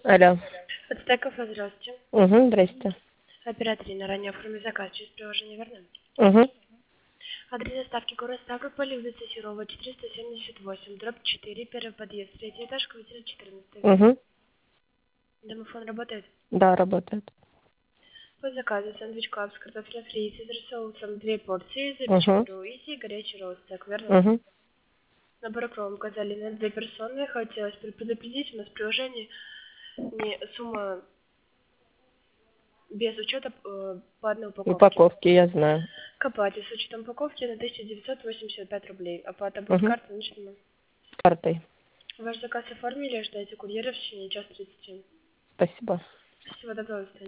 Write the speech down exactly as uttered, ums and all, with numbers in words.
Алло. Подстай кафе, здравствуйте. Угу, здрасте. Оператор на ранее оформить заказ через приложение, верно? Угу. Адрес доставки город Ставрополь, улица Серова, четыреста семьдесят восемь, дробь четыре, первый подъезд, третий этаж, квартира четырнадцать. Угу. Домофон работает? Да, работает. По заказу сэндвич клаб с картофелем фри, с соусом, две порции, Угу. запечку и горячий росток, верно? Угу. Набор кром указали на две персоны. Хотелось предупредить, у нас в приложении не сумма без учета э, по одной упаковке. Упаковки, я знаю. К оплате с учетом упаковки на тысяча девятьсот восемьдесят пять рублей. Оплата будет Угу. картой наличными. С картой. Ваш заказ оформили, ждайте курьера в течение часа тридцати. Спасибо. Всего доброго, до свидания.